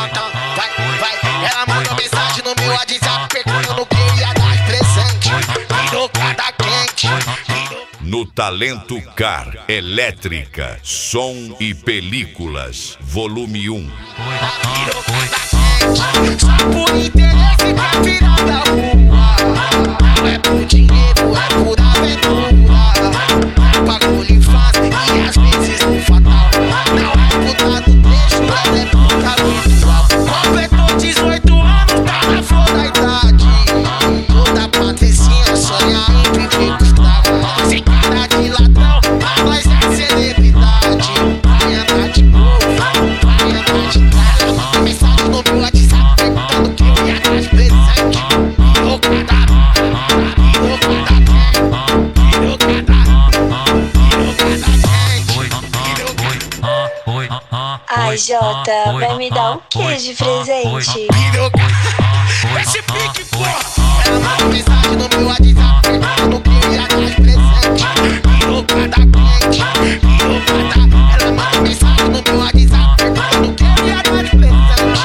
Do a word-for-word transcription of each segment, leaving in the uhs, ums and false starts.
janta, vai, vai. Ela mandou mensagem no meu WhatsApp perguntando o que eu ia dar de presente. Pirocada quente. No Talento Car, elétrica, som e películas, volume um. Só por interesse pra virar da rua. Não é por dinheiro, é por aventura. Paga o OnlyFans e às vezes no fatal. Não é puta do trecho, ela é puta virtual. Completou dezoito anos, tá na flor da idade. Toda patricinha sonha em viver com estrada. Sem cara de ladrão, mas nós é celebridade. Vai andar de novo, vai andar de trás. Manda mensagem no meu WhatsApp perguntando que eu ia dar de presente. Pirocada, pirocada quente, pirocada, pirocada quente. Ai, Jota, vai me dar o que de presente? Esse pique, porra! Ela mandou mensagem no meu WhatsApp perguntando que eu ia dar de presente. Pirocada quente, pirocada. Ela mandou mensagem no meu WhatsApp perguntando que eu ia dar de presente.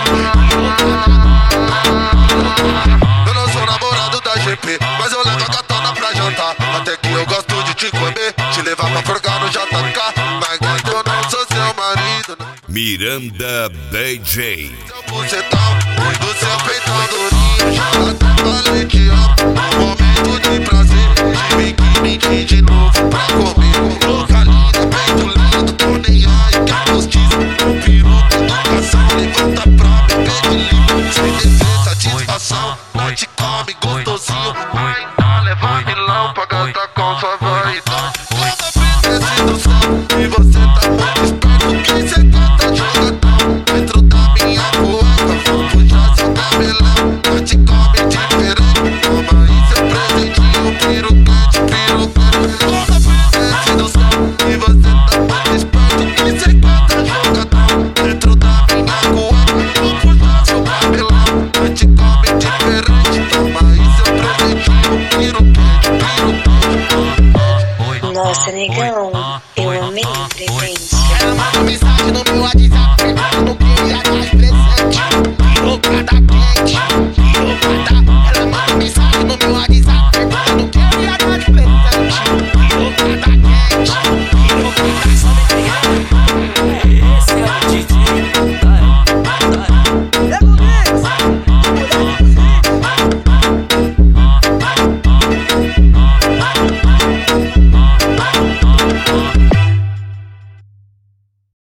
Eu não sou namorado da G P, mas eu levo a katana pra jantar. Até que eu gosto de te comer, te levar pra forcar no J K. Mas quando eu não sou seu marido, não. Miranda D J. Seu bucetão, do seu peitão durinho, já até falei te amo. Um momento de prazer, de biquíni de, de novo pra comer. Louca linda, peito lindo, tô nem aí, quer postiça. Um peru, educação, levanta pra beber de livro. Sem dever, satisfação, bate, come, gostosinho. Vai, tá, leva milão pra gastar com sua vaidade. Toda princesa do céu, e você tá muito esperto, que cê canta jogadão. Dentro da minha cueca, vou puxar seu cabelão. Bate, come diferente, toma aí seu presentinho. Piro quente, piro quente. Toda princesa do céu, e você tá muito esperto, que cê canta jogadão. Dentro da minha cueca, vou puxar seu cabelão. Bate, come diferente, toma aí seu presentinho. Piro quente, piro quente. Nossa, negão, eu amei o presente. Ela mandou mensagem no meu WhatsApp perguntando